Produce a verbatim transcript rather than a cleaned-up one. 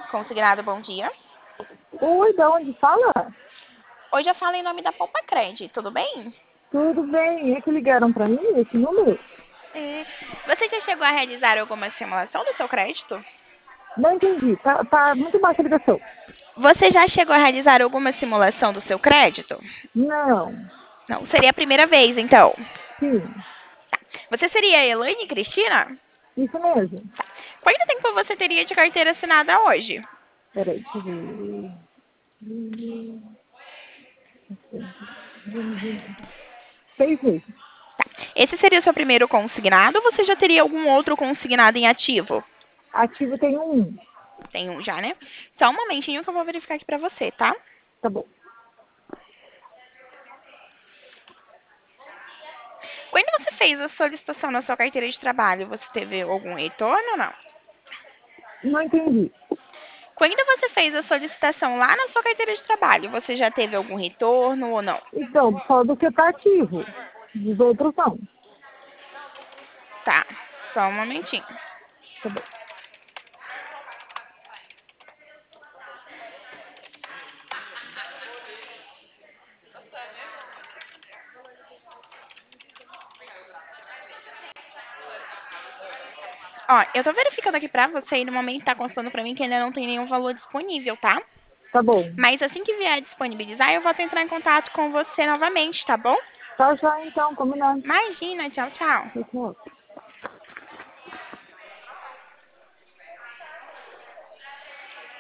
Consignado, bom dia. Oi, da onde fala? Hoje eu falo em nome da Poupa Cred, tudo bem? Tudo bem, é que ligaram pra mim esse número? É, Você já chegou a realizar alguma simulação do seu crédito? Não entendi, tá, tá muito baixa a ligação. Você já chegou a realizar alguma simulação do seu crédito? Não, Não, seria a primeira vez, então. sim, Você seria a Elaine Cristina? isso mesmo. Quanto tempo você teria de carteira assinada hoje? Peraí, deixa eu ver. Seis meses. Esse seria o seu primeiro consignado ou você já teria algum outro consignado em ativo? Ativo tem um. Tem um já, né? Só um momentinho que eu vou verificar aqui pra você, tá? Tá bom. Quando você fez a solicitação na sua carteira de trabalho, você teve algum retorno ou não? Não entendi. Quando você fez a solicitação lá na sua carteira de trabalho, você já teve algum retorno ou não? Então, só do que tá ativo. Dos outros não. Tá, só um momentinho. Tá bom. Ó, eu tô verificando aqui pra você e no momento tá constando pra mim que ainda não tem nenhum valor disponível, tá? Tá bom. Mas assim que vier disponibilizar, eu vou entrar em contato com você novamente, tá bom? Tá já então, combinado. Imagina, tchau, tchau. Tchau, tchau.